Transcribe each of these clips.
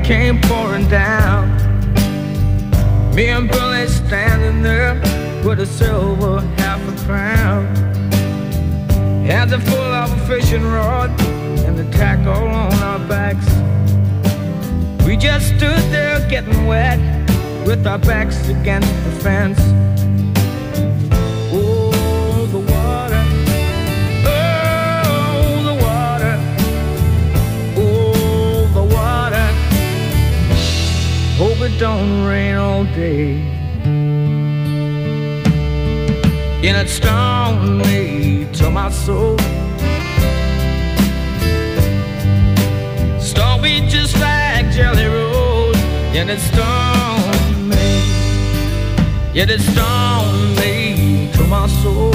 came pouring down. Me and Billy standing there with a silver half a crown. Had the full of a fishing rod and the tackle on our backs. We just stood there getting wet with our backs against the fence. Oh, the water. Oh, the water. Oh, the water. Hope it don't rain all day. And it stung me to my soul. Stung me just like Jelly Roll. And it stung me. Yet it stung me to my soul.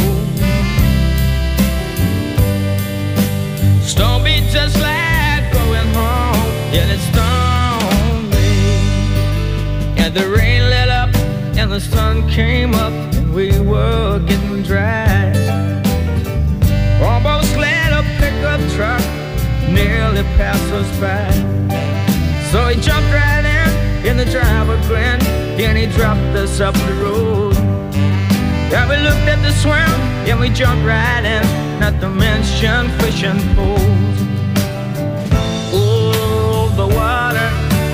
Stung me just like going home. Yet it stung me. And the rain let up and the sun came up. We were getting dry. Almost let a pickup truck nearly pass us by. So he jumped right in the driver grinned, and he dropped us up the road. Yeah, we looked at the swim, and we jumped right in, not to mention fishing poles. Oh, the water.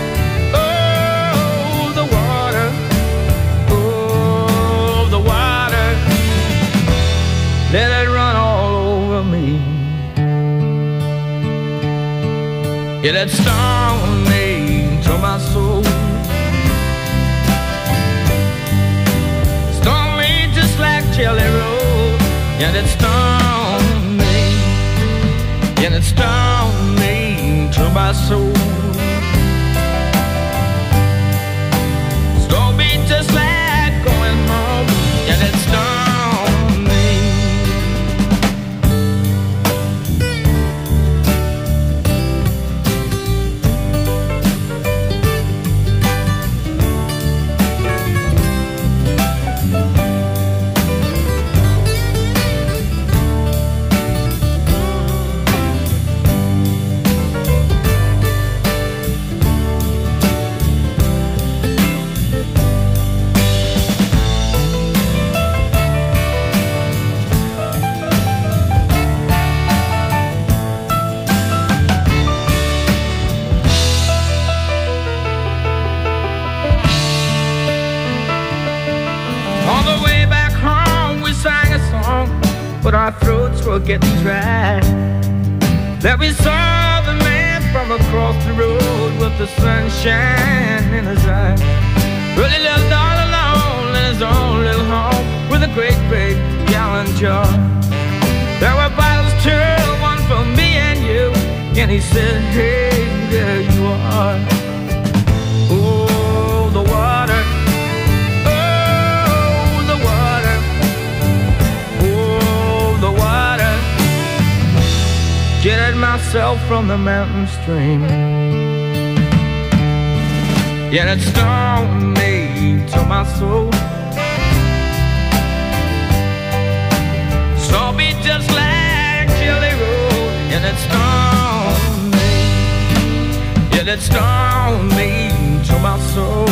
Let it run all over me. Yeah, that stung me to my soul. Stung me just like Jelly Roll. Yeah, that stung me. Yeah, that stung me to my soul. Stung me just like going home. Yeah, that stung. But our throats were getting dry. Then we saw the man from across the road with the sunshine in his eyes. Well, he lived all alone in his own little home with a great big gallon jar. There were bottles too, one for me and you. And he said, hey, there you are. Oh, the water. Jetted myself from the mountain stream. Yeah, it stung me to my soul. Stung me just like Jelly Roll. And it stung me. Yeah, it stung me to my soul.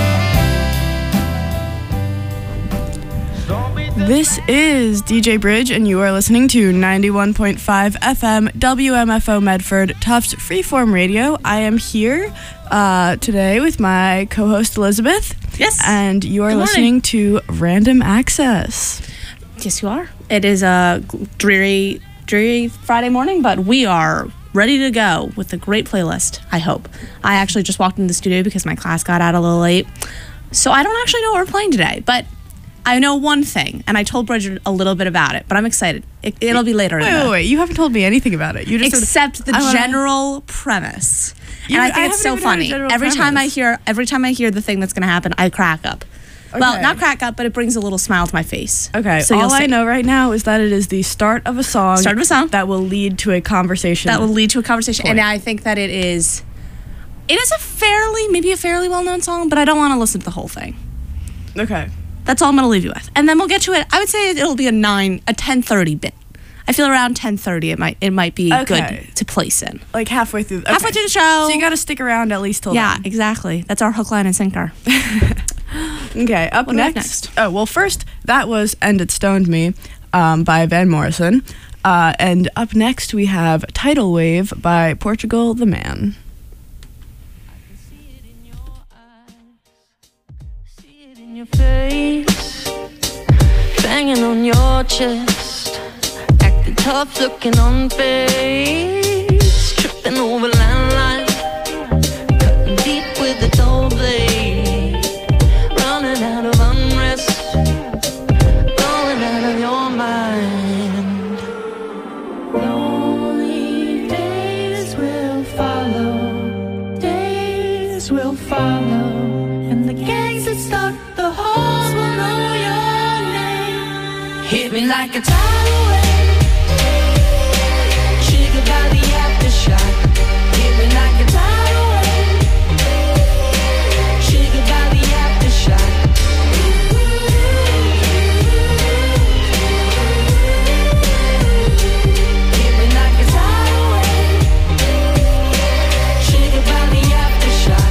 This is DJ Bridge, and you are listening to 91.5 FM WMFO Medford Tufts Freeform Radio. I am here today with my co-host Elizabeth. Yes. And you are listening to Random Access. Yes, you are. It is a dreary Friday morning, but we are ready to go with a great playlist, I hope. I actually just walked into the studio because my class got out a little late. So I don't actually know what we're playing today, but I know one thing, and I told Bridget a little bit about it, but I'm excited. It'll be later. Wait, you haven't told me anything about it. You just except the general premise. And I think it's so funny. Every time I hear the thing that's going to happen, I crack up. Okay. Well, not crack up, but it brings a little smile to my face. Okay, so all I know right now is that it is the start of a song. That will lead to a conversation. And I think that it is a fairly well-known song, but I don't want to listen to the whole thing. Okay. That's all I'm going to leave you with. And then we'll get to it. I would say it'll be a 10:30 bit. I feel around 10:30 it might be good to place in. Like halfway through. Okay. Halfway through the show. So you got to stick around at least till then. Exactly. That's our hook, line, and sinker. Okay, up What do we have next? Oh, well, first, that was And It Stoned Me by Van Morrison. And up next, we have Tidal Wave by Portugal the Man. Your face, banging on your chest, acting tough, looking on face, tripping over landline, cutting deep with a dull blade, running out of unrest, going out of your mind. Lonely days will follow, and the gangs that stalk the halls will know your name. Hit me like a tidal wave, triggered by the aftershock. Hit me like a tidal wave, triggered by the aftershock. Hit me like a tidal wave, triggered by the aftershock.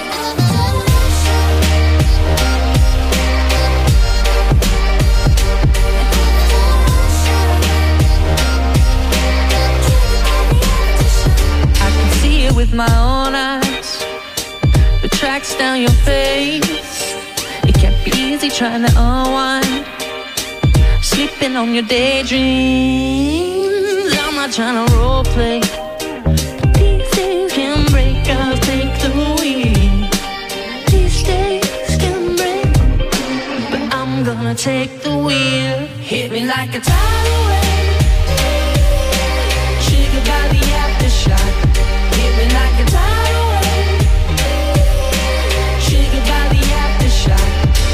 With my own eyes, the tracks down your face. It can't be easy trying to unwind, sleeping on your daydreams. I'm not trying to role play, these days can break, I'll take the wheel. These days can break, but I'm gonna take the wheel. Hit me like a tidal wave, triggered by the aftershock. Hit me like a tidal wave, triggered by the aftershock.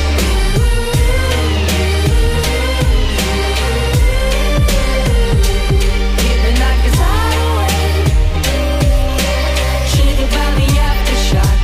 Hit me like a tidal wave, triggered by the aftershock.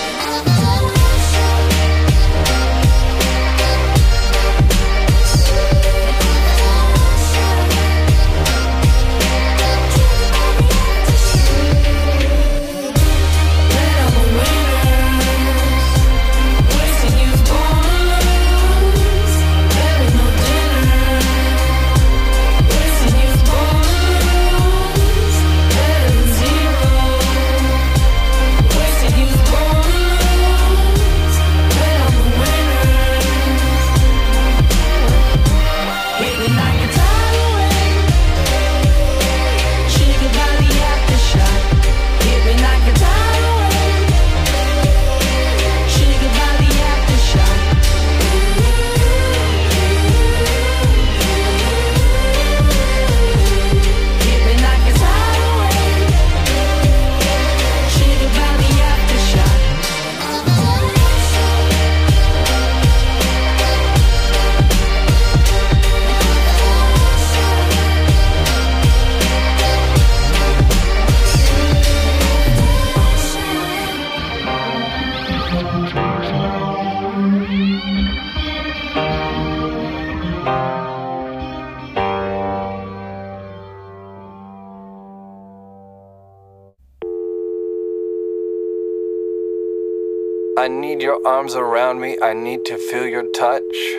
I need your arms around me, I need to feel your touch.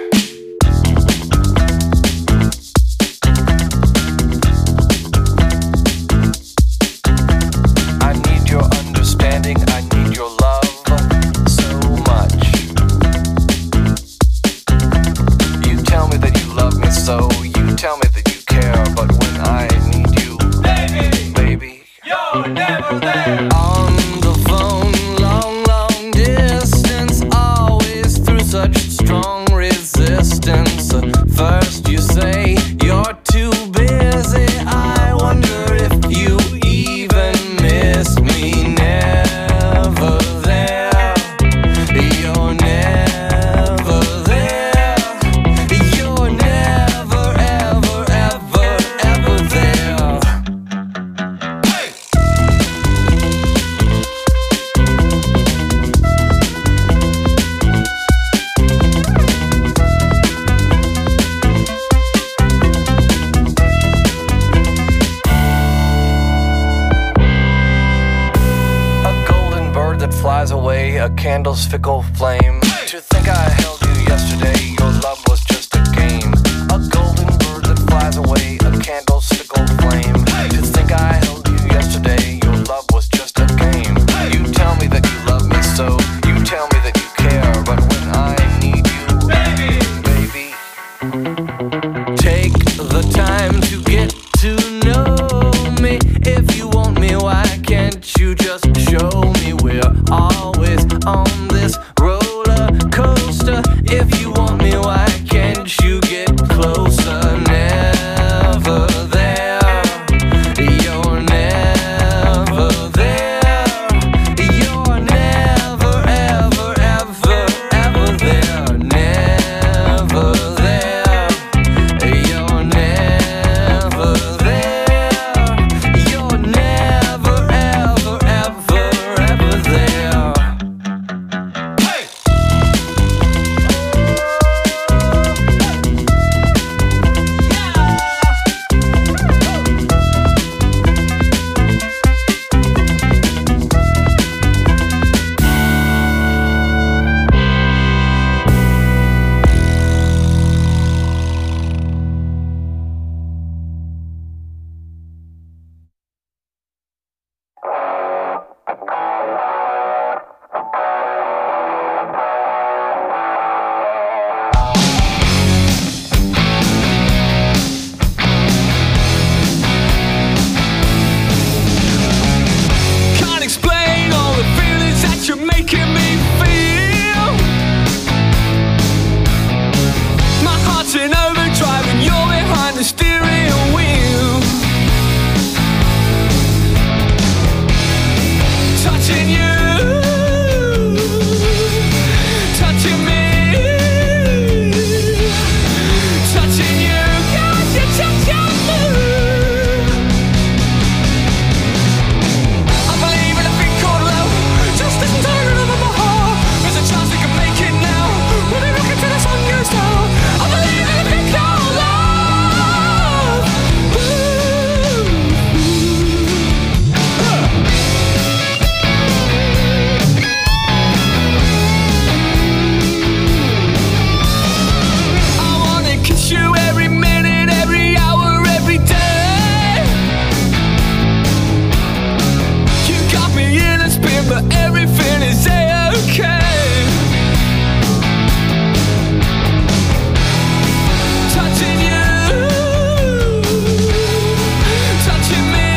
I need your understanding, I need your love so much. You tell me that you love me so, you tell me that you care, but when I need you, baby, you're never there. On the phone, long distance, always through such strong resistance. flies away, a candle's fickle flame. To think I held you yesterday, your love was just a game. A golden bird that flies away, a candle's fickle flame. To think I held you yesterday, your love was just a game. You tell me that you love me so, you tell me that you care, but when I need you, baby, take the time to get to know me. If you want me, why can't you just show me? We're always on this roller coaster. If you want me, why can't you get closer? Never there, you're never there. You're never, ever, ever, ever there. Never there, you're never there. You're never, ever, ever, ever there. Can't explain all the feelings that you're making me feel. My heart's in overdrive and you're behind the steering wheel. Touching you, touching me, touching you, God, you're touching me. I believe in a thing called love. Just listen to the rhythm of my heart. There's a chance we can make it now. We'll be looking till the sun goes down. I believe in a thing called love. I wanna kiss you every minute, every hour, every day. You got me in a spin, but everything is A-okay. Touching you, touching me,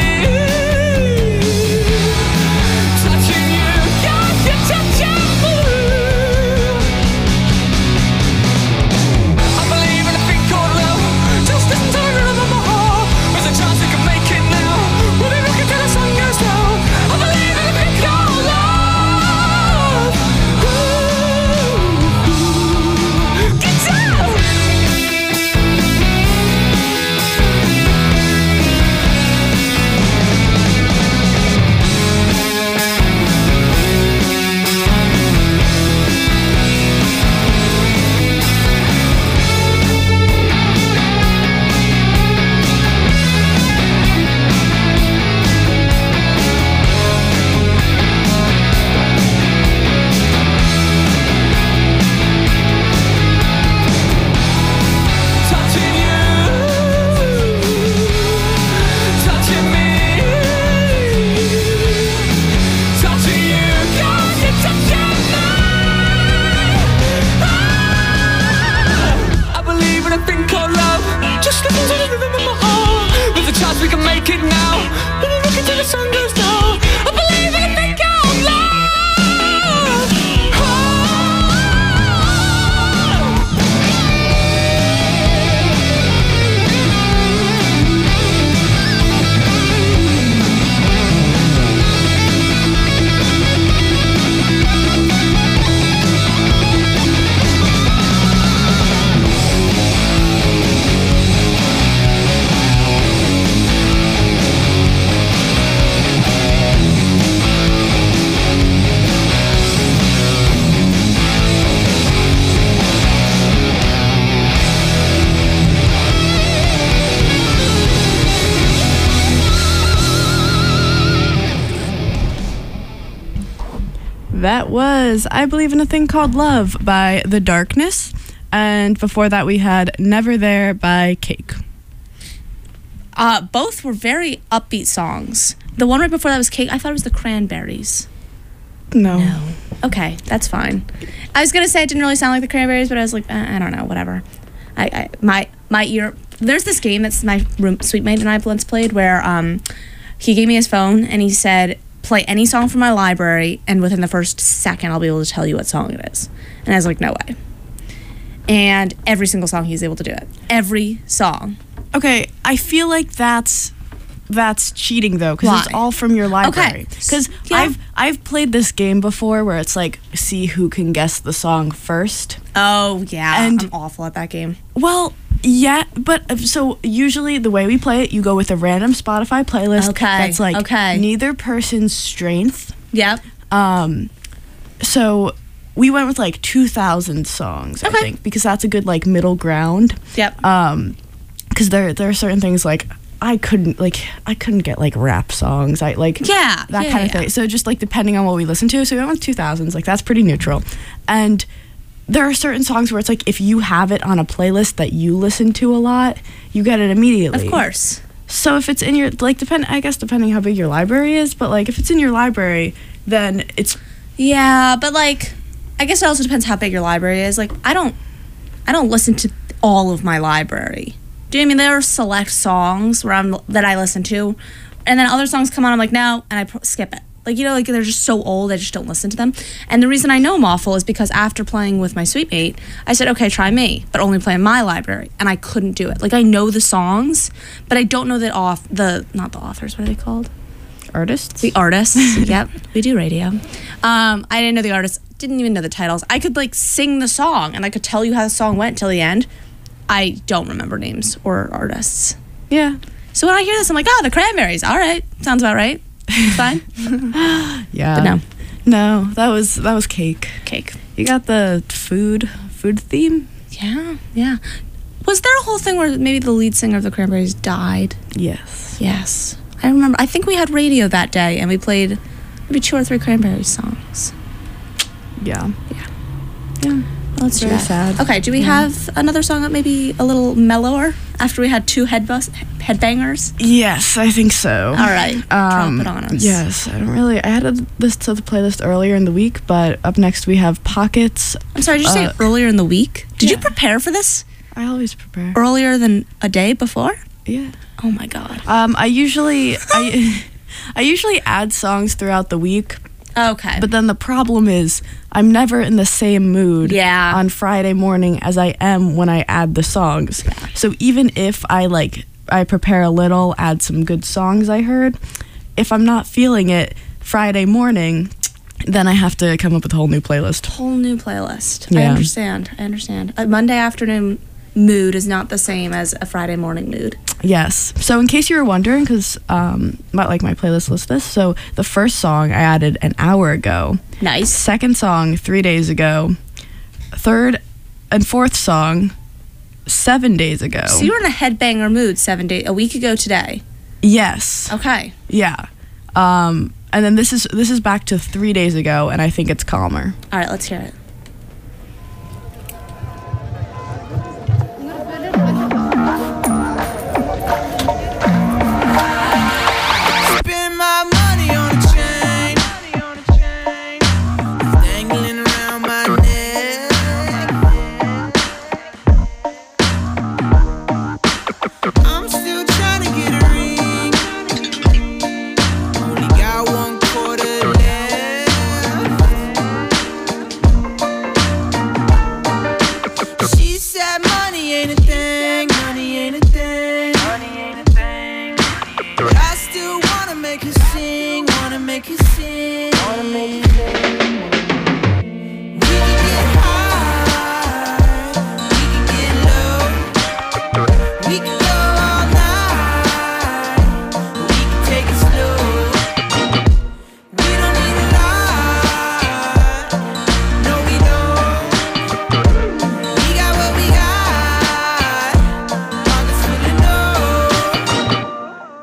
touching you, God, you're touching me. I believe in a thing called love. Just listen to the rhythm of my heart. There's a chance we can make it now. We'll be looking till the sun goes down. I believe in a thing called love. Get down. Touching you, touching me, touching you, God, you're touching me. I believe in a thing called love. Just listen to the rhythm of my heart. There's a chance we can make it now. We'll be looking till the sun goes down. I believe in a thing called love. That was I Believe in a Thing Called Love by The Darkness. And before that, we had Never There by Cake. Both were very upbeat songs. The one right before that was Cake. I thought it was the Cranberries. No. Okay, that's fine. I was gonna say it didn't really sound like the Cranberries, but I was like, I don't know, whatever. My ear. There's this game that's my suite mate and I once played where he gave me his phone and he said, play any song from my library, and within the first second I'll be able to tell you what song it is. And I was like, no way. And every single song he was able to do it. Every song. Okay, I feel like that's cheating though, because it's all from your library. Because I've played this game before where it's like, see who can guess the song first. Oh yeah, and I'm awful at that game. Well, yeah, but so usually the way we play it, you go with a random Spotify playlist that's like neither person's strength. Yep. So we went with like 2,000 songs, I think, because that's a good like middle ground. Yep. Because there are certain things like I couldn't get like rap songs. I like that kind of thing. So just like depending on what we listen to. So we went with 2000s. Like that's pretty neutral. And there are certain songs where it's like if you have it on a playlist that you listen to a lot, you get it immediately. Of course. So if it's in your depending how big your library is, but like if it's in your library, then it's but like I guess it also depends how big your library is. Like I don't listen to all of my library. Do you know what I mean? There are select songs that I listen to, and then other songs come on, I'm like, no, and I skip it. Like, you know, like they're just so old, I just don't listen to them. And the reason I know I'm awful is because after playing with my suite mate, I said, okay, try me, but only play in my library, and I couldn't do it. Like, I know the songs, but I don't know not the authors, what are they called? Artists? The artists. Yep, we do radio. I didn't know the artists, didn't even know the titles. I could, like, sing the song, and I could tell you how the song went till the end. I don't remember names or artists. Yeah. So when I hear this, I'm like, the Cranberries. All right. Sounds about right. It's fine. Yeah. But no. No, that was Cake. Cake. You got the food theme? Yeah. Was there a whole thing where maybe the lead singer of the Cranberries died? Yes. I remember. I think we had radio that day, and we played maybe 2 or 3 Cranberries songs. Yeah. Let's do Very that. sad. Okay, do we have another song that maybe a little mellower after we had 2 headbangers? Yes, I think so. All right, drop it on us. Yes, I added this to the playlist earlier in the week, but up next we have Pockets. I'm sorry, did you say earlier in the week? Did you prepare for this? I always prepare. Earlier than a day before? Yeah. Oh my God. I usually add songs throughout the week. Okay. But then the problem is I'm never in the same mood on Friday morning as I am when I add the songs. Yeah. So even if I prepare a little, add some good songs I heard, if I'm not feeling it Friday morning, then I have to come up with a whole new playlist. Yeah. I understand. A Monday afternoon mood is not the same as a Friday morning mood. Yes. So in case you were wondering, because my playlist lists this, so the first song I added an hour ago. Nice. Second song 3 days ago. Third and fourth song 7 days ago. So you were in a headbanger mood a week ago today. Yes. Okay. Yeah. And then this is back to 3 days ago, and I think it's calmer. All right, let's hear it.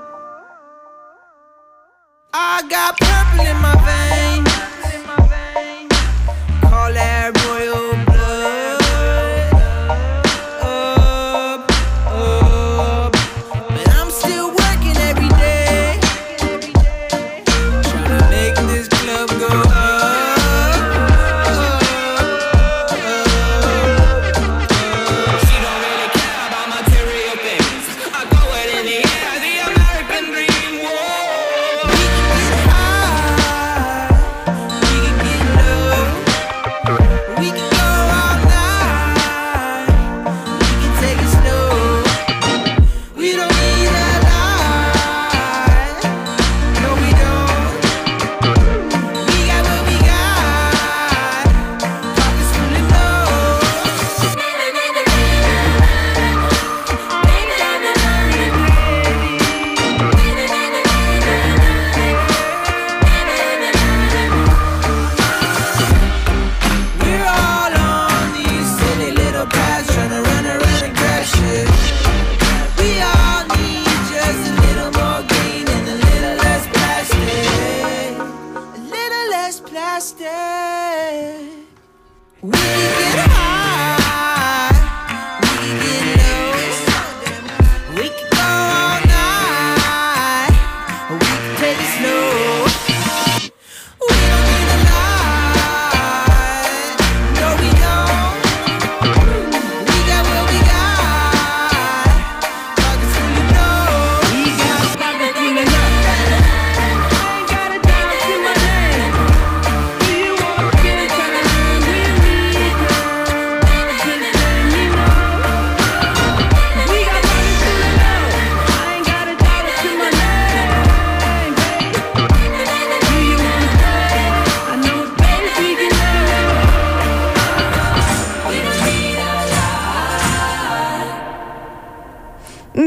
I got purple in my veins.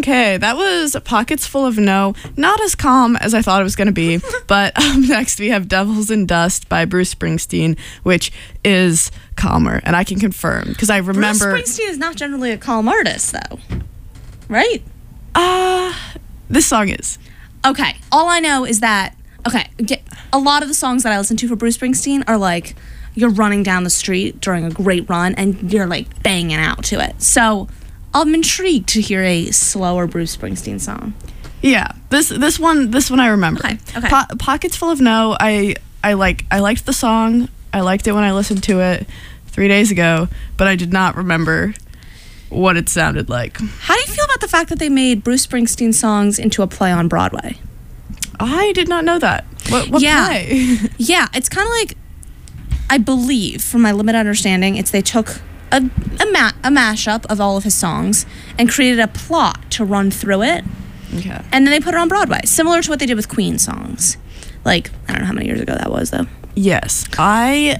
Okay, that was Pockets Full of No. Not as calm as I thought it was going to be. But next we have Devils and Dust by Bruce Springsteen, which is calmer. And I can confirm, because I remember... Bruce Springsteen is not generally a calm artist, though. Right? This song is. Okay, all I know is that... Okay, a lot of the songs that I listen to for Bruce Springsteen are like... You're running down the street during a great run, and you're, like, banging out to it. So... I'm intrigued to hear a slower Bruce Springsteen song. Yeah, this one I remember. Okay. Pockets Full of No. I liked the song. I liked it when I listened to it 3 days ago, but I did not remember what it sounded like. How do you feel about the fact that they made Bruce Springsteen songs into a play on Broadway? I did not know that. What play? Yeah, it's kind of like, I believe, from my limited understanding, they took a mashup of all of his songs and created a plot to run through it. Okay. And then they put it on Broadway, similar to what they did with Queen songs. Like, I don't know how many years ago that was, though. Yes. I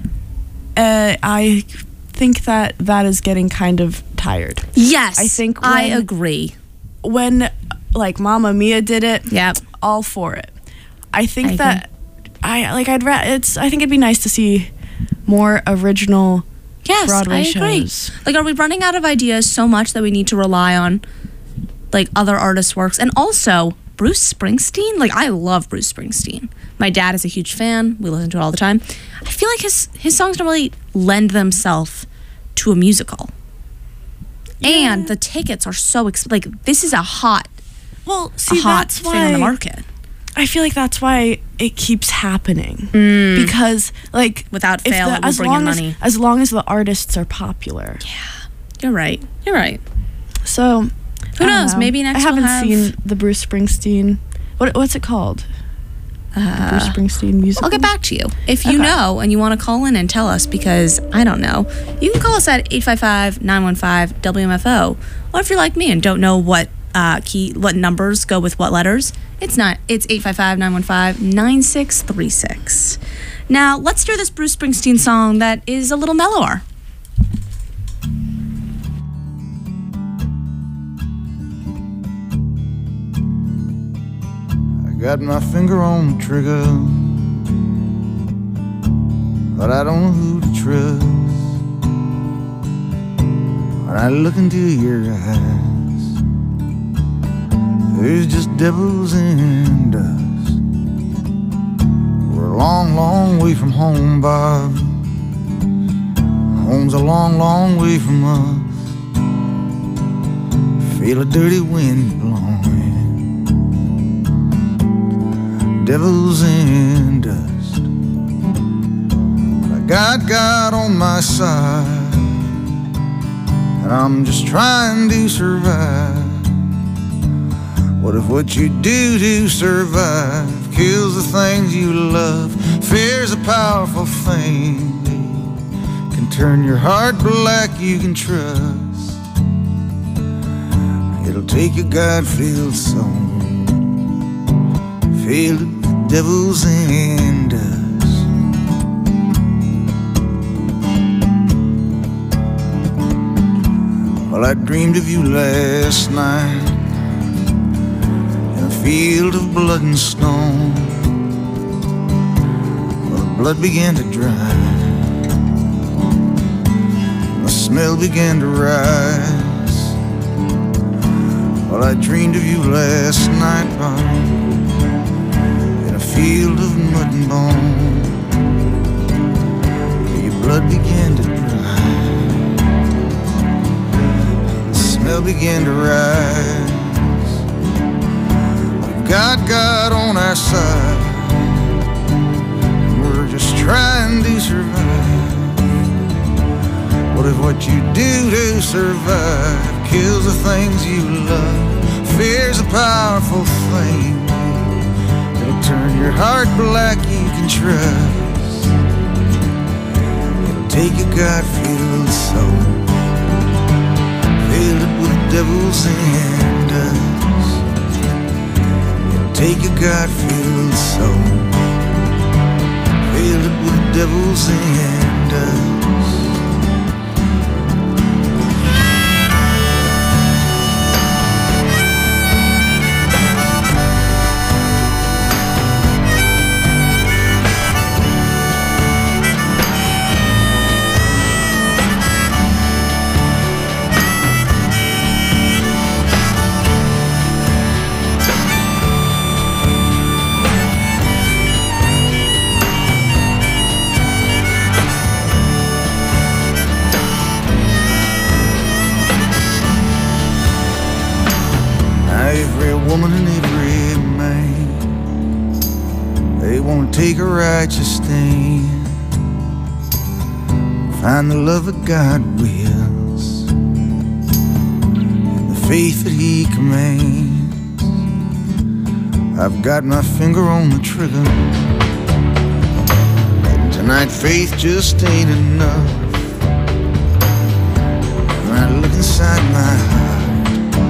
think that is getting kind of tired. Yes. I think I agree. When, like, Mamma Mia did it, yep, all for it. I think I think it'd be nice to see more original Broadway shows. Like, are we running out of ideas so much that we need to rely on, like, other artists' works? And also, Bruce Springsteen? Like, I love Bruce Springsteen. My dad is a huge fan. We listen to it all the time. I feel like his songs don't really lend themselves to a musical. Yeah. And the tickets are so expensive. Like, this is a hot thing on the market. I feel like that's why it keeps happening. Because, like... Without fail, it will bring in money. As long as the artists are popular. Yeah. You're right. You're right. So... Who knows? Maybe next I haven't seen the Bruce Springsteen... What's it called? The Bruce Springsteen musical? I'll get back to you. If you know and you want to call in and tell us, because I don't know, you can call us at 855-915-WMFO. Or if you're like me and don't know what numbers go with what letters, it's 855-915-9636. Now, let's hear this Bruce Springsteen song that is a little mellower. I got my finger on the trigger, but I don't know who to trust. When I look into your eyes, there's just devils and dust. We're a long, long way from home, Bob. Home's a long, long way from us. Feel a dirty wind blowing. Devils and dust. But I got God on my side, and I'm just trying to survive. What if what you do to survive kills the things you love? Fear's a powerful thing, babe. Can turn your heart black, you can trust. It'll take a God-filled soul, filled with devils and dust. Well, I dreamed of you last night, field of blood and stone. Well, the blood began to dry, the smell began to rise. Well, I dreamed of you last night, Bob, in a field of mud and bone. Your blood began to dry, the smell began to rise. God on our side, we're just trying to survive. What if what you do to survive kills the things you love? Fear's a powerful thing, it'll turn your heart black, you can trust. It'll take a God-filled soul, filled with devils and dust. Take a God-filled soul, filled with devils and dust. take a righteous stand, find the love that God wills, and the faith that He commands. I've got my finger on the trigger, and tonight faith just ain't enough. When I look inside my heart,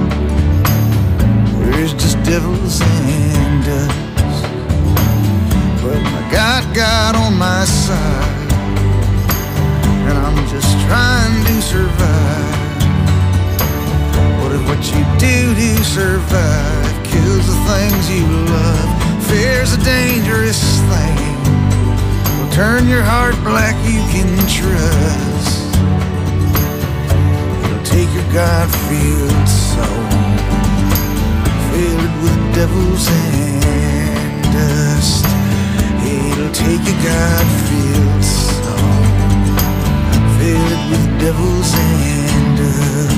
there's just devils and dust, but I got God on my side, and I'm just trying to survive. What if what you do to survive kills the things you love? Fear's a dangerous thing, will turn your heart black, you can trust. It'll take your God-filled soul, fill it with devils and dust. It'll take your God-filled soul, fill it with devils and dust.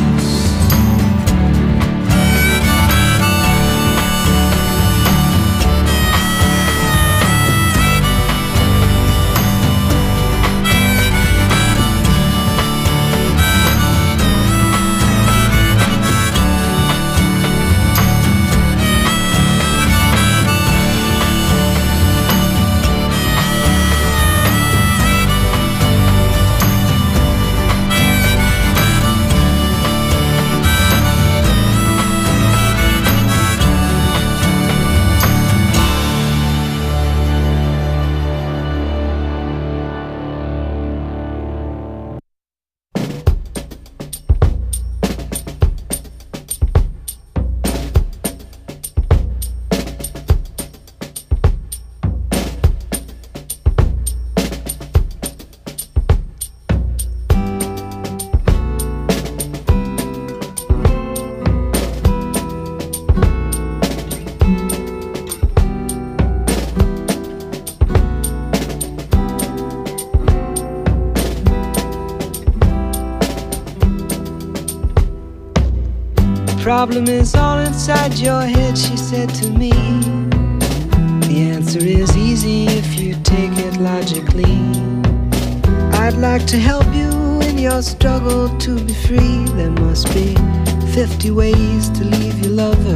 Problem is all inside your head, she said to me. The answer is easy if you take it logically. I'd like to help you in your struggle to be free. There must be 50 ways to leave your lover.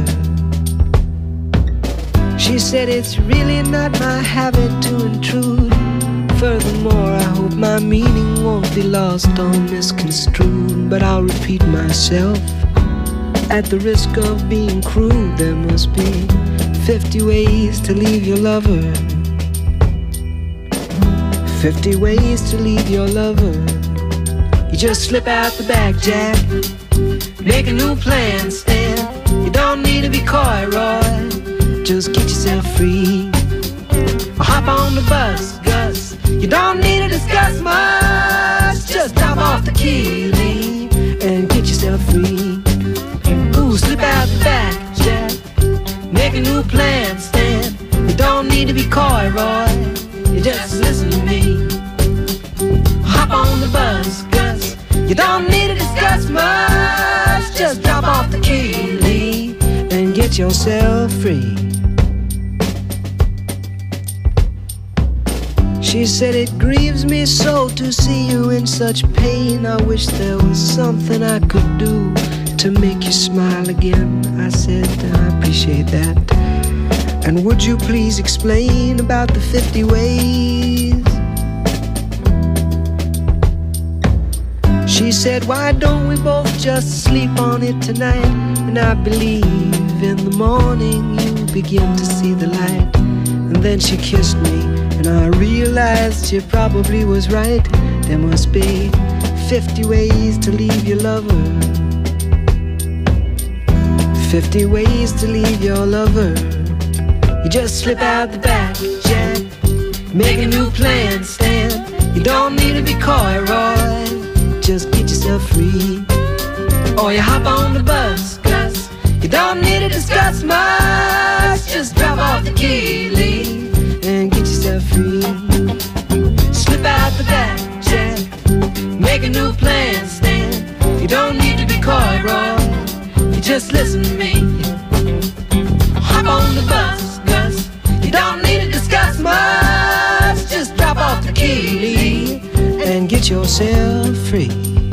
She said it's really not my habit to intrude. Furthermore, I hope my meaning won't be lost or misconstrued. But I'll repeat myself at the risk of being crude. There must be 50 ways to leave your lover. 50 ways to leave your lover. You just slip out the back, Jack, make a new plan instead. You don't need to be coy, Roy, just get yourself free. Or hop on the bus, Gus, you don't need to discuss much. Just drop off the key, Lee, and get yourself free. Slip out the back, Jack, make a new plan, Stan. You don't need to be coy, Roy, you just listen to me. Hop on the bus, Gus, you don't need to discuss much. Just drop off the key, Lee, and get yourself free. She said it grieves me so to see you in such pain. I wish there was something I could do to make you smile again. I said, I appreciate that. And would you please explain about the 50 ways? She said, why don't we both just sleep on it tonight? And I believe in the morning you begin to see the light. And then she kissed me, and I realized she probably was right. There must be 50 ways to leave your lover. 50 ways to leave your lover. You just slip out the back, Jack, make a new plan, Stan. You don't need to be coy, Roy, just get yourself free. Or you hop on the bus, Gus, you don't need to discuss much. Just drop off the key, Lee, and get yourself free. Slip out the back, Jack, make a new plan, Stan. You don't need to be coy, Roy, you just listen to me. Hop on the bus, Gus, you don't need to discuss much. set yourself free.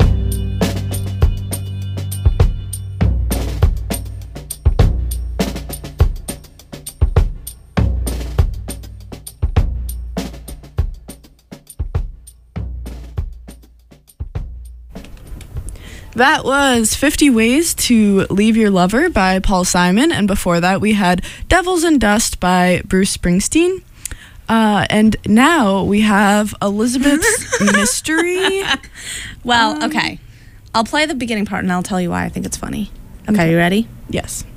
That was 50 Ways to Leave Your Lover by Paul Simon, and before that we had Devils and Dust by Bruce Springsteen. And now we have Elizabeth's Mystery. Well, okay. I'll play the beginning part and I'll tell you why I think it's funny. Okay, you ready? Yes.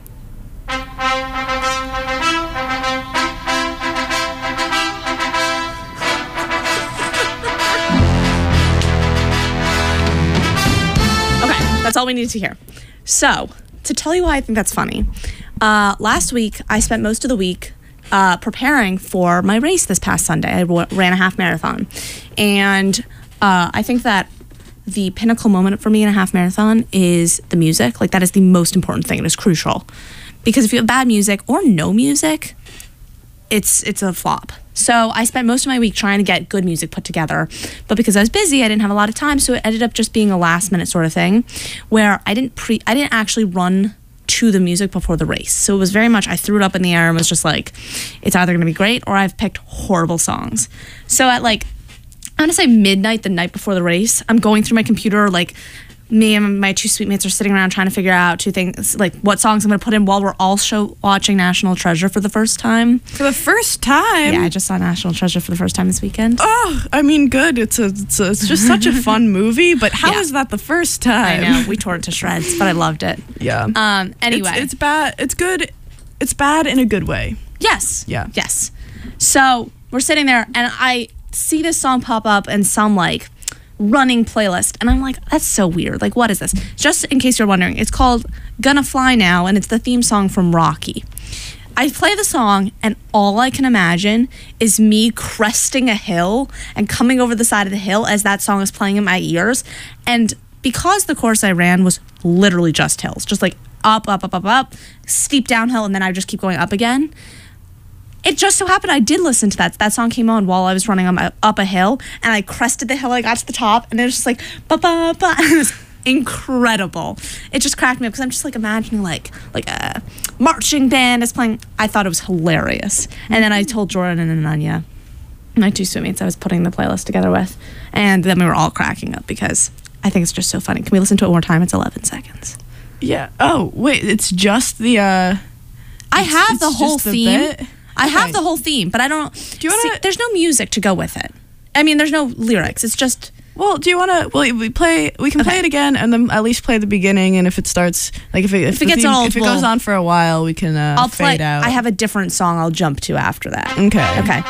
That's all we need to hear. So, to tell you why I think that's funny, last week I spent most of the week preparing for my race this past Sunday. I ran a half marathon. And I think that the pinnacle moment for me in a half marathon is the music. Like, that is the most important thing. It is crucial. Because if you have bad music or no music, it's a flop. So I spent most of my week trying to get good music put together, but because I was busy, I didn't have a lot of time, so it ended up just being a last minute sort of thing where I didn't actually run to the music before the race. So it was very much, I threw it up in the air and was just like, it's either going to be great or I've picked horrible songs. So at like, I want to say midnight the night before the race, I'm going through my computer, like me and my two sweet mates are sitting around trying to figure out two things, like what songs I'm going to put in while we're all watching National Treasure for the first time. For the first time? Yeah, I just saw National Treasure for the first time this weekend. Oh, I mean, good. It's just such a fun movie, but how is that the first time? I know, we tore it to shreds, but I loved it. Yeah. Anyway. It's bad. It's good. It's bad in a good way. Yes. Yeah. Yes. So we're sitting there and I see this song pop up in some like running playlist and I'm like, that's so weird. Like, what is this? Just in case you're wondering, it's called Gonna Fly Now and it's the theme song from Rocky. I play the song and all I can imagine is me cresting a hill and coming over the side of the hill as that song is playing in my ears. And because the course I ran was literally just hills, just like up, steep downhill, and then I just keep going up again. It just so happened I did listen to that. That song came on while I was running up a hill, and I crested the hill. I got to the top, and it was just like, ba-ba-ba. And it was incredible. It just cracked me up, because I'm just like imagining like a marching band is playing. I thought it was hilarious. And then I told Jordan and Ananya, my two swimmates I was putting the playlist together with, and then we were all cracking up, because I think it's just so funny. Can we listen to it one more time? It's 11 seconds. Yeah. Oh, wait, it's just the... I have the whole theme. I have the whole theme, but I don't... Do you want to... There's no music to go with it. I mean, there's no lyrics. It's just... Well, do you want to... Well, we can play it again, and then at least play the beginning, and if it starts... Like, if it goes on for a while, we can fade out. I have a different song I'll jump to after that. Okay.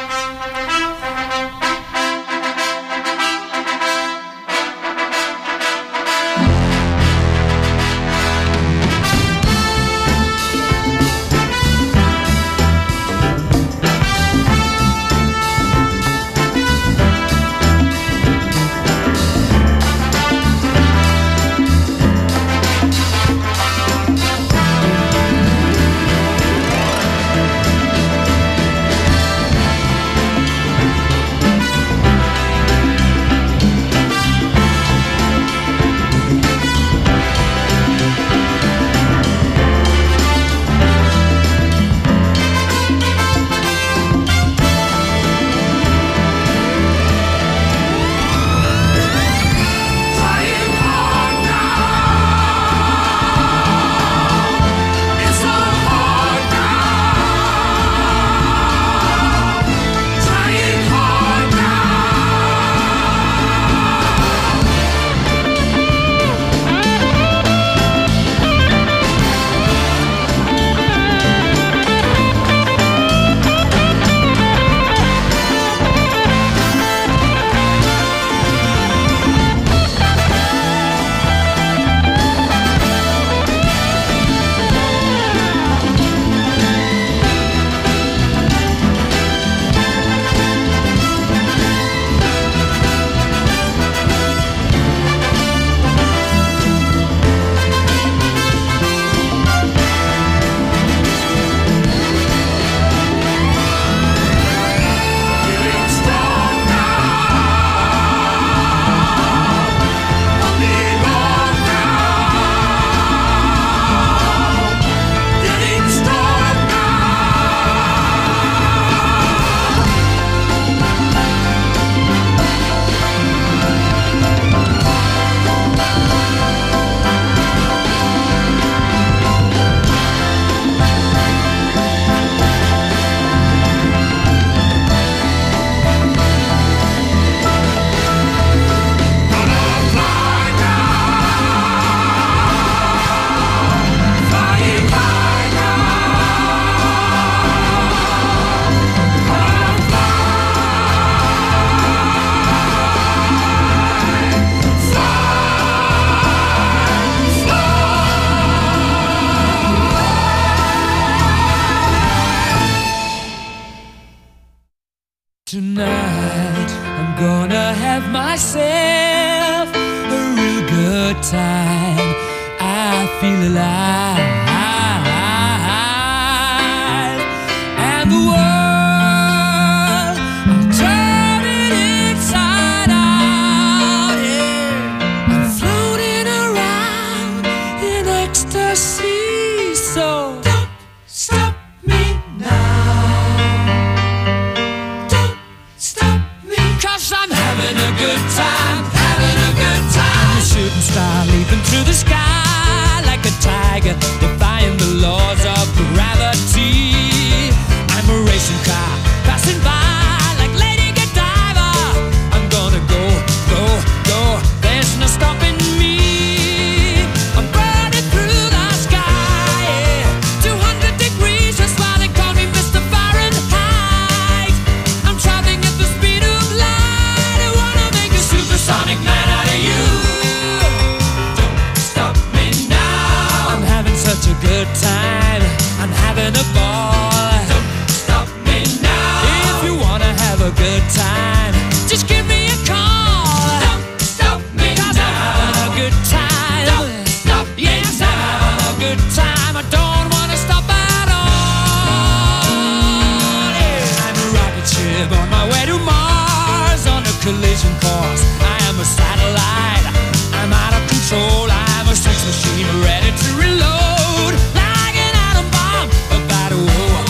Tonight, I'm gonna have myself a real good time. I feel alive, and the world, I'll turn it inside out. Yeah, I'm floating around in ecstasy. So don't stop me now. I'm having a good time, having a good time. A shooting star leaping through the sky like a tiger, defying the laws of gravity. I'm a racing car passing by like Lady Godiva. I'm gonna go, go, go. There's no stopping me. I'm burning through the sky, yeah. 200 degrees, that's why they call me Mr. Fahrenheit. I'm traveling at the speed of light. Supersonic man out of you. Don't stop me now. I'm having such a good time. I'm having a ball. Don't stop me now. If you wanna have a good time, just give me a call. Don't stop me 'cause now. I'm having a good time. Don't stop me yes, now. I'm having a good time. I don't wanna stop at all. Yeah. I'm a rocket ship on my way to Mars on a collision course. A satellite, I'm out of control. I'm a sex machine ready to reload, like an atom bomb about to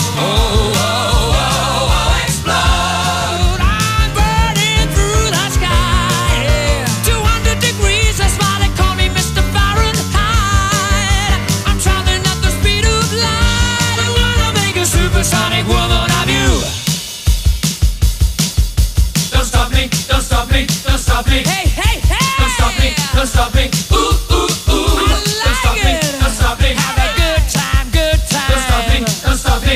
explode. I'm burning through the sky, yeah. 200 degrees, that's why they call me Mr. Fahrenheit. I'm traveling at the speed of light. I wanna make a supersonic woman of you. Don't stop me, don't stop me, don't stop me. Hey, hey, hey! Don't stop me, don't stop me. Ooh, ooh, ooh. Don't stop me, don't stop me. Have a good time, good time. Don't stop me, don't stop me.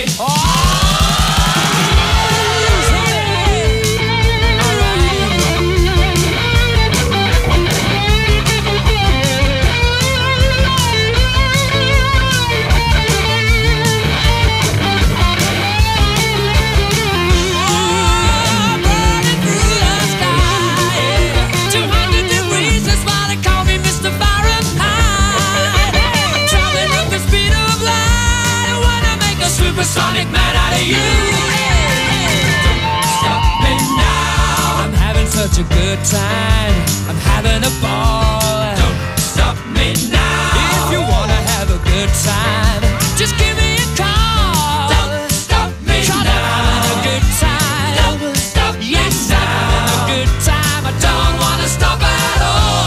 Supersonic man out of you. Don't stop me now. I'm having such a good time. I'm having a ball. Don't stop me now. If you wanna have a good time, just give me a call. Don't stop me now. I'm having a good time. Don't stop yes, I'm having a good time. I don't wanna stop at all.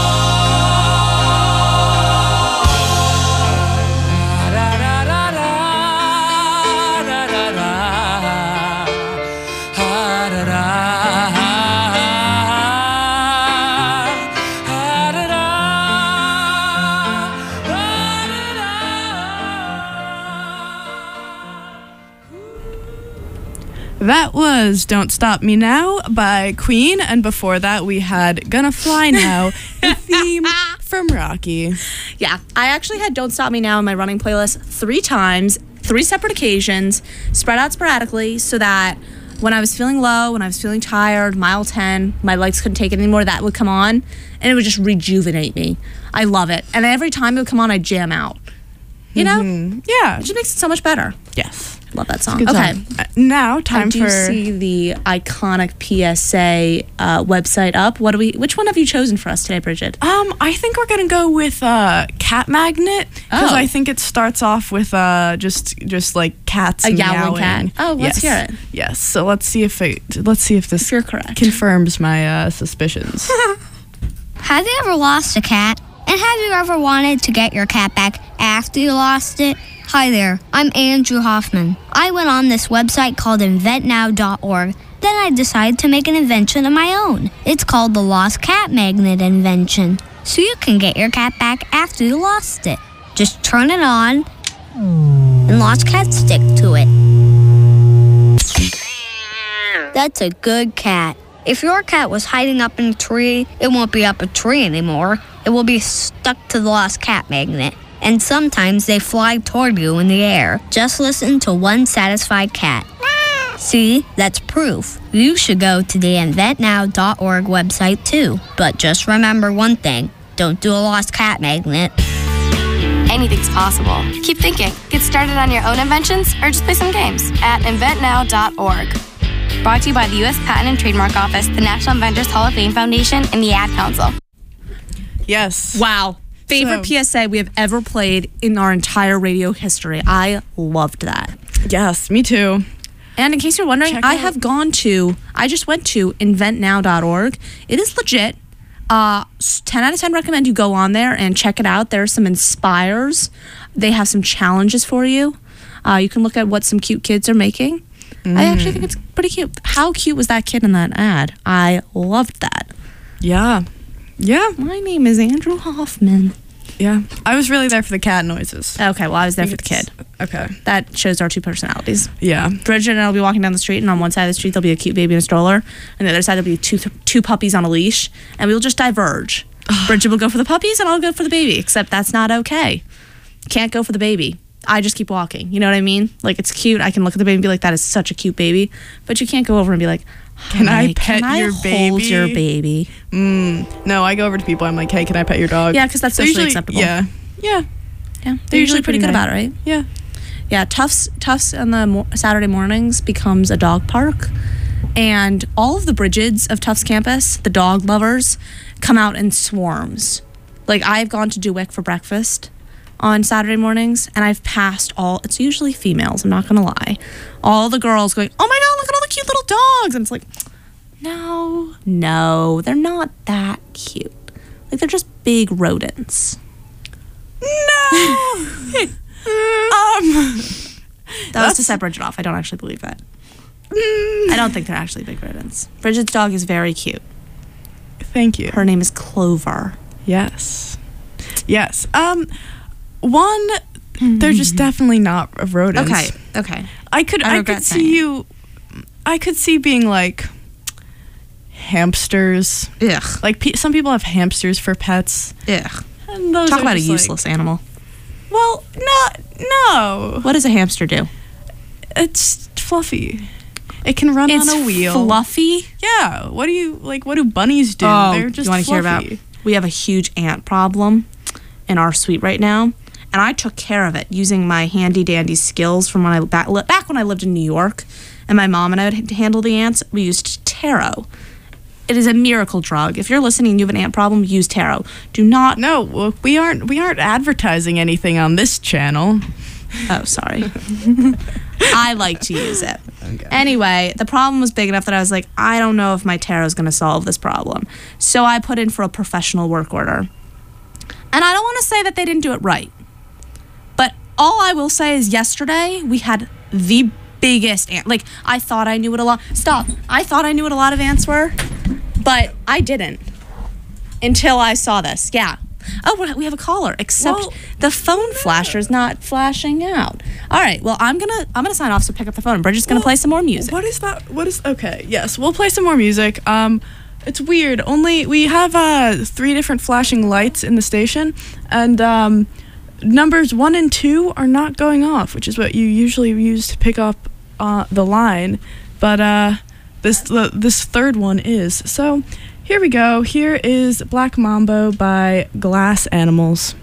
That was Don't Stop Me Now by Queen, and before that we had Gonna Fly Now, the theme from Rocky. Yeah, I actually had Don't Stop Me Now in my running playlist 3 times, 3 separate occasions, spread out sporadically, so that when I was feeling low, when I was feeling tired, mile 10, my legs couldn't take it anymore, that would come on, and it would just rejuvenate me. I love it. And every time it would come on, I'd jam out. You know? Yeah. It just makes it so much better. Yes. Love that song. Good Okay. song. Now, time do for... you see the iconic PSA website up? Which one have you chosen for us today, Bridget? I think we're gonna go with Cat Magnet, because I think it starts off with just like cats A meowing. yowling cat. Oh, let's hear it. Yes. So let's see if this You're correct. confirms my suspicions. Have you ever lost a cat? And have you ever wanted to get your cat back after you lost it? Hi there, I'm Andrew Hoffman. I went on this website called inventnow.org. Then I decided to make an invention of my own. It's called the Lost Cat Magnet invention. So you can get your cat back after you lost it. Just turn it on, and lost cats stick to it. That's a good cat. If your cat was hiding up in a tree, it won't be up a tree anymore. It will be stuck to the Lost Cat Magnet. And sometimes they fly toward you in the air. Just listen to one satisfied cat. See, that's proof. You should go to the inventnow.org website too. But just remember one thing. Don't do a lost cat magnet. Anything's possible. Keep thinking. Get started on your own inventions or just play some games at inventnow.org. Brought to you by the U.S. Patent and Trademark Office, the National Inventors Hall of Fame Foundation, and the Ad Council. Yes. Wow. Favorite PSA we have ever played in our entire radio history. I loved that. Yes, me too. And in case you're wondering, I just went to inventnow.org. It is legit. 10 out of 10 recommend you go on there and check it out. There are some inspires. They have some challenges for you. You can look at what some cute kids are making. I actually think it's pretty cute. How cute was that kid in that ad? I loved that. Yeah. Yeah. My name is Andrew Hoffman. Yeah. I was really there for the cat noises. Okay, well, I was there for the kid. Okay. That shows our two personalities. Yeah. Bridget and I will be walking down the street, and on one side of the street, there'll be a cute baby in a stroller, and the other side, there'll be two puppies on a leash, and we'll just diverge. Bridget will go for the puppies, and I'll go for the baby, except that's not okay. Can't go for the baby. I just keep walking. You know what I mean? Like, it's cute. I can look at the baby and be like, that is such a cute baby. But you can't go over and be like, Can I pet your baby? Hold your baby? No, I go over to people. I'm like, hey, can I pet your dog? Yeah, because that's socially acceptable. Yeah. Yeah. Yeah. They're usually pretty good about it, right? Yeah. Yeah, Tufts on the Saturday mornings becomes a dog park. And all of the Bridgets of Tufts campus, the dog lovers, come out in swarms. Like, I've gone to DeWick for breakfast on Saturday mornings, and I've passed it's usually females, I'm not gonna lie, all the girls going, oh my god, look at all the cute little dogs, and it's like, no, they're not that cute. Like, they're just big rodents. No. That was to set Bridget off. I don't actually believe that. I don't think they're actually big rodents. Bridget's dog is very cute. Thank you. Her name is Clover. Yes. They're just definitely not rodents. Okay. I could see being like hamsters. Ugh. Like some people have hamsters for pets. Ugh. And those Talk are about a just useless animal. Well, no. What does a hamster do? It's fluffy. It can run on a wheel. Fluffy? Yeah. What do bunnies do? Oh, They're just you want to hear about? We have a huge ant problem in our suite right now, and I took care of it using my handy dandy skills from when back when I lived in New York, and my mom and I would handle the ants. We used taro. It is a miracle drug. If you're listening and you have an ant problem, use taro. Do not. No, we aren't advertising anything on this channel. Oh, sorry. I like to use it. Okay. Anyway, the problem was big enough that I was like, I don't know if my taro is going to solve this problem. So I put in for a professional work order. And I don't want to say that they didn't do it right. But all I will say is yesterday we had the biggest ant. Like, I thought I knew what a lot of ants were, but I didn't until I saw this. Yeah. Oh, we have a caller, except the phone flasher's not flashing out. All right, well, I'm gonna sign off, so pick up the phone, and Bridget's gonna play some more music. What is that? Okay, yes, we'll play some more music. It's weird. We have 3 different flashing lights in the station, and numbers 1 and 2 are not going off, which is what you usually use to pick up the line. But this third one is. So here we go. Here is Black Mambo by Glass Animals.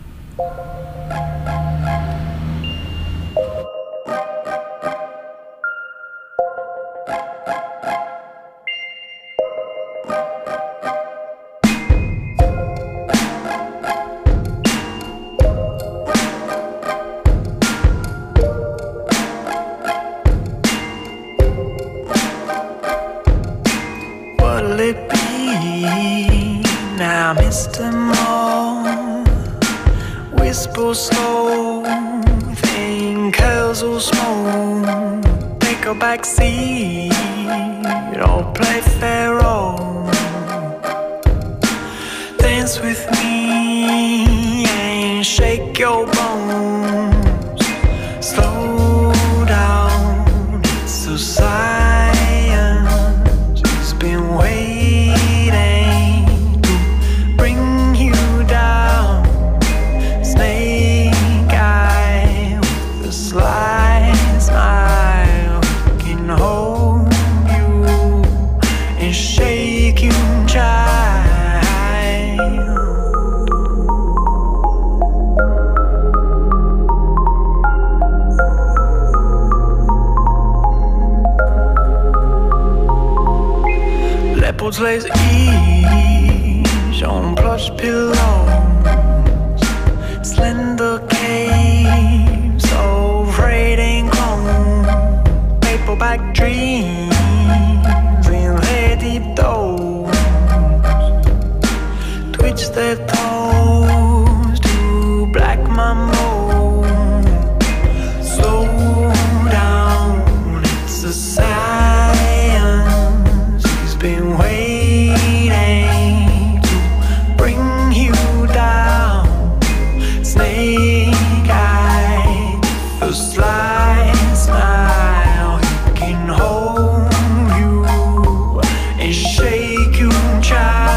What'll it be now, Mr. Moore? Whisper slow, think curls all small. Take a back seat or play Pharaoh. Dance with me and shake your bones. Slow down, it's so silent. Been waiting to bring you down. Snake eye with a sly smile can hold Leopard's lace ease on plush pillows, slender caves of raiding clones, paperback dreams in their deep doors, twitch their toes to black mambo. Slow down, it's a science. He's been waiting to bring you down. Snake eye, the sly smile. He can hold you and shake you, child.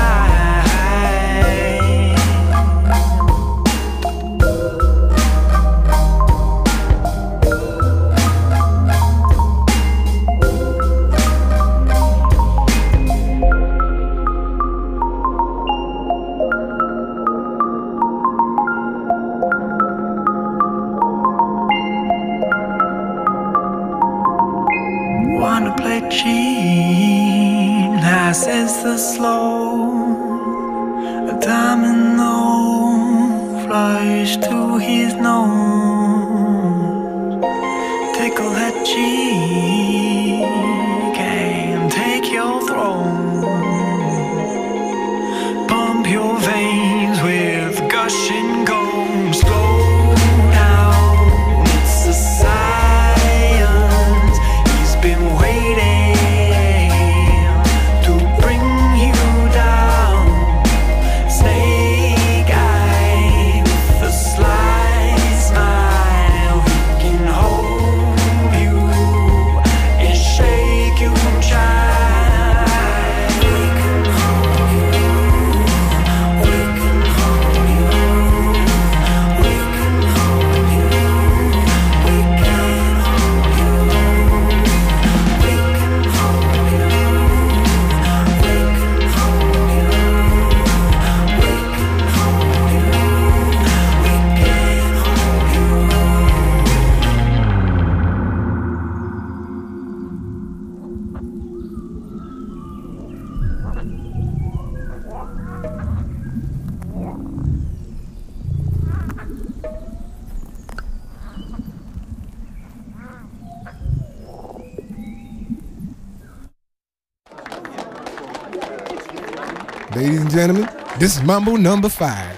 Wanna play cheat, now says the slow. A domino flies to his nose. Tickle that cheek and take your throne. Pump your veins with gushing gold. Slow down, it's a science. He's been waiting to bring you down. Snake eye with a sly smile. He can hold you and shake you, child. We can hold you. We can hold you. We can hold you. We can hold you. We can hold you. We can hold you. We can hold you. We can hold you. Ladies and gentlemen, this is Mambo number 5.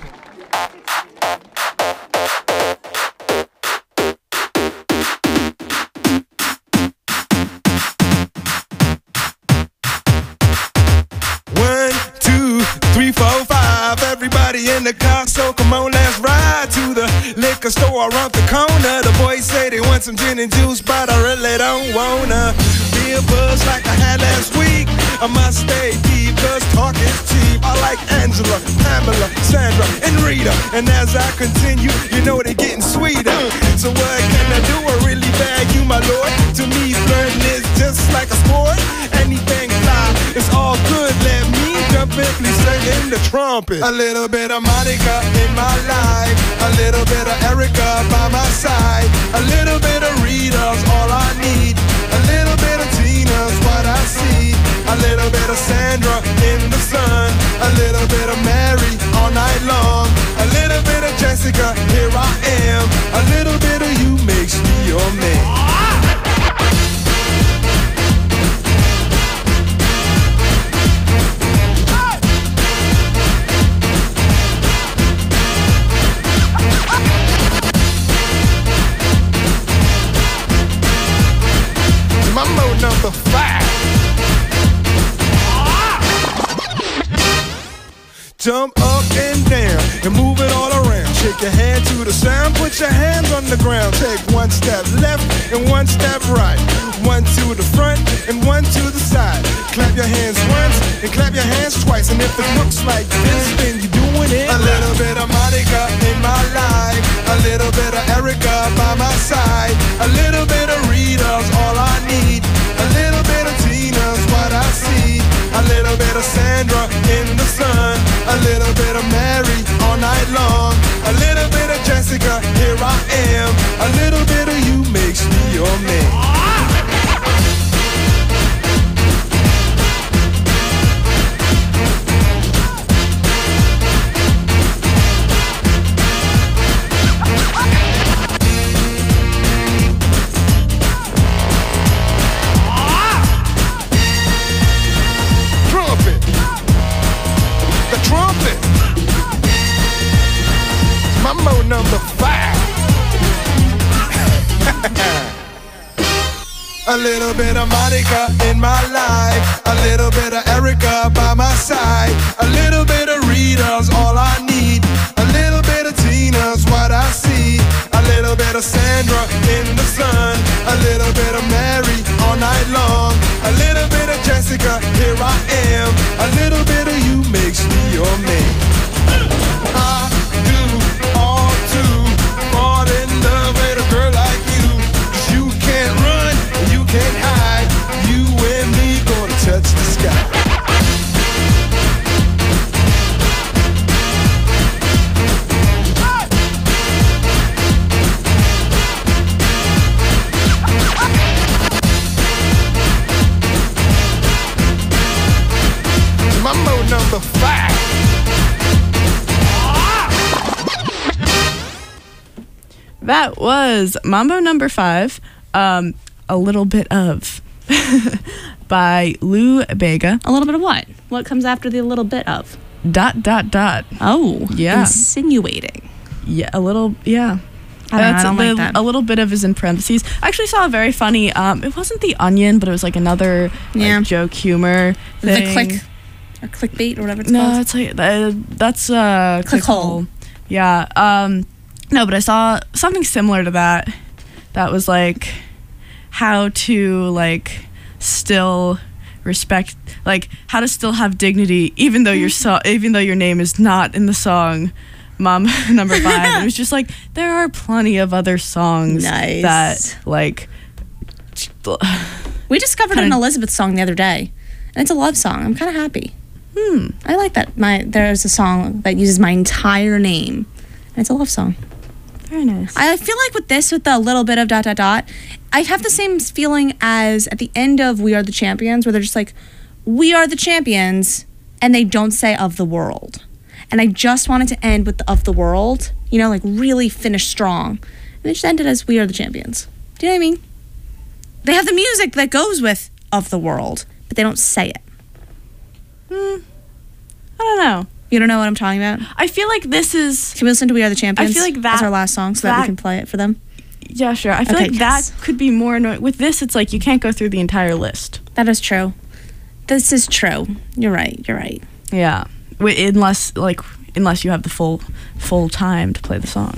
One, two, three, 4, 5. Everybody in the car, so come on, let's ride to the liquor store around the corner. The boys say they want some gin and juice, but I really don't wanna be a buzz like I had last week. I must stay deep, cause talk is cheap. I like Angela, Pamela, Sandra, and Rita. And as I continue, you know they're getting sweeter. So what can I do? I really bag you, my lord. To me, flirting is just like a sport. Anything fly, it's all good. Let me jump in, please sing in the trumpet. A little bit of Monica in my life, a little bit of Erica by my side, a little bit of Rita's all I need, a little bit of Tina's what I see, a little bit of Sandra in the sun, a little bit of Mary all night long, a little bit of Jessica, here I am, a little bit of you makes me your man. Mambo number 5. Jump up and down and move it all around. Shake your hand to the sound, put your hands on the ground. Take one step left and one step right. One to the front and one to the side. Clap your hands once and clap your hands twice. And if it looks like this, then you're doing it. A little bit of Monica in my life, a little bit of Erica by my side, a little bit of Rita's all I need, a little bit of Tina's what I see, a little bit of Sandra in the sun, a little bit of Mary all night long, a little bit of Jessica, here I am, a little bit of you makes me your man. little bit of Monica in my life, a little bit of Erica by my side, a little bit of Rita's all I need, a little bit of Tina's what I see, a little bit of Sandra in the sun, a little bit of Mary all night long, a little bit of Jessica, here I am, a little bit of you makes me your man. I do all to fall in love with a girl like you. You can't run, you can't hide. You and me gonna touch the sky. Mambo number 5. That was Mambo number 5, a little bit of by Lou Bega. A little bit of what? What comes after the little bit of? ... Oh, yeah. Insinuating. Yeah, a little, yeah. I don't like that. A little bit of is in parentheses. I actually saw a very funny, it wasn't The Onion, but it was like another like, joke humor thing. The click, or clickbait, or whatever it's called. called. No, it's like, that's Clickhole. Yeah, no, but I saw something similar to that. That was like how to like still respect, like how to still have dignity, even though even though your name is not in the song Mom number 5. It was just like there are plenty of other songs that like. We discovered an Elizabeth song the other day, and it's a love song. I'm kind of happy. I like that. There's a song that uses my entire name, and it's a love song. Very nice. I feel like with the little bit of ... I have the same feeling as at the end of We Are the Champions, where they're just like, we are the champions, and they don't say of the world. And I just wanted to end with the of the world, you know, like really finish strong. And they just ended as We Are the Champions. Do you know what I mean? They have the music that goes with of the world, but they don't say it. I don't know. You don't know what I'm talking about? I feel like this is... Can we listen to We Are the Champions? I feel like that's our last song so that we can play it for them. Yeah, sure. I feel like that could be more annoying. With this, it's like you can't go through the entire list. That is true. This is true. You're right. Yeah. Unless you have the full time to play the song.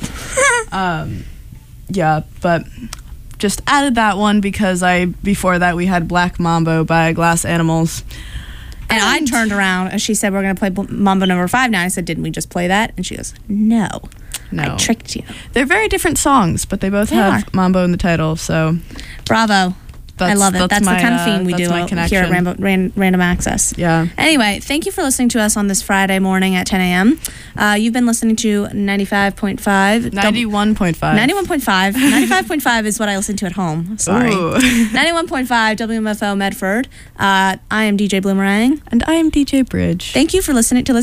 Yeah, but just added that one because before that we had Black Mambo by Glass Animals. And I turned around and she said, we're going to play Mambo number 5 now. I said, didn't we just play that? And she goes, no. I tricked you. They're very different songs, but they both have Mambo in the title, so. Bravo. I love it. That's the kind of theme we do here at Random Access. Yeah. Anyway, thank you for listening to us on this Friday morning at 10 a.m. You've been listening to 95.5. 91.5. 91.5. 95.5 is what I listen to at home. Sorry. 91.5 WMFO Medford. I am DJ Bloomerang. And I am DJ Bridge. Thank you for listening to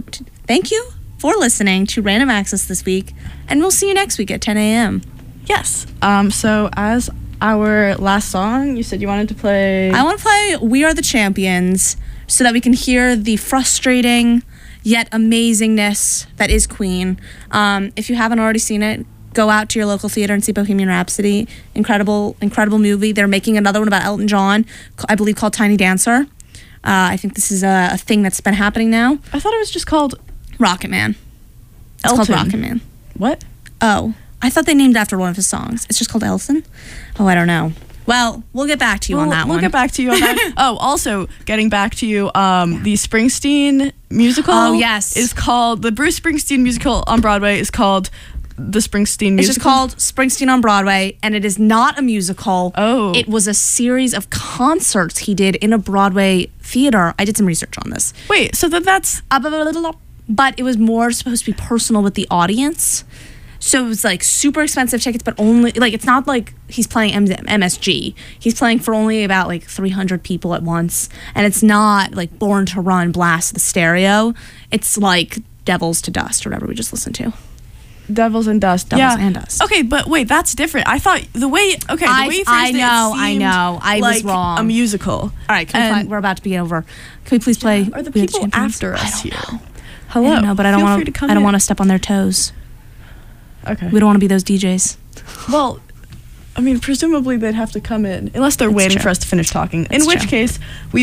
Random Access this week. And we'll see you next week at 10 a.m. Yes. So as our last song, you said you wanted to play... I want to play We Are the Champions so that we can hear the frustrating yet amazingness that is Queen. If you haven't already seen it, go out to your local theater and see Bohemian Rhapsody. Incredible movie. They're making another one about Elton John, I believe called Tiny Dancer. I think this is a thing that's been happening now. I thought it was just called... Rocket Man. It's Elton. called Rocket Man. What? Oh. I thought they named after one of his songs. It's just called Elton? Oh, I don't know. Well, we'll get back to you on that one. We'll get back to you on that. Oh, also, getting back to you, the Springsteen musical. Oh, yes. Is called, the Bruce Springsteen musical on Broadway is called the Springsteen musical. It's just called Springsteen on Broadway, and it is not a musical. Oh. It was a series of concerts he did in a Broadway theater. I did some research on this. Wait, so that's... But it was more supposed to be personal with the audience. So it was like super expensive tickets, but only like it's not like he's playing MSG. He's playing for only about like 300 people at once, and it's not like Born to Run blast the stereo. It's like Devils to Dust or whatever we just listened to. Devils and Dust. Devils and Dust. Okay, but wait, that's different. I thought the way you phrased I know. I like was wrong. A musical. All right, we're about to be over. Can we please play? Are the people after us here? Hello. I don't know, but I don't want to step on their toes. Okay. We don't want to be those DJs. Well, I mean, presumably they'd have to come in, unless they're waiting true. for us to finish talking. That's in which true. case, we